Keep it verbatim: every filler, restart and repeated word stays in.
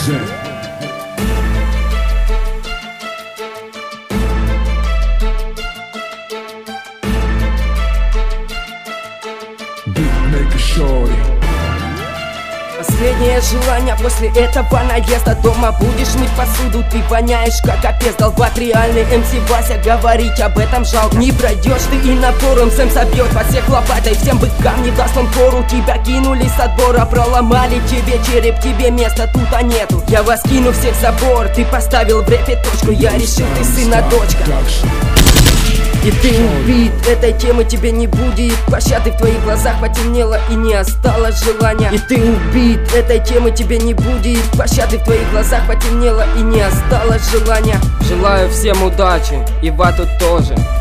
Зе. Битмейкер Шори. Последнее желание после этого наезда. Дома будешь мыть посуду, ты воняешь как капец. Долбат реальный эм си Вася, говорить об этом жалко. Не пройдешь ты и на форум, Сэм собьет во всех лопатой. Всем быкам не даст он фору, тебя кинули с отбора. Проломали тебе череп, тебе места тут а нету. Я вас кину всех в забор, ты поставил в рэпе точку. Я решил, ты сын, а дочка. И ты убит, этой темы тебе не будет пощады. В твоих глазах потемнело и не осталось желания. И ты убит, этой темы тебе не будет пощады. В твоих глазах потемнело и не осталось желания. Желаю всем удачи, и вату тоже.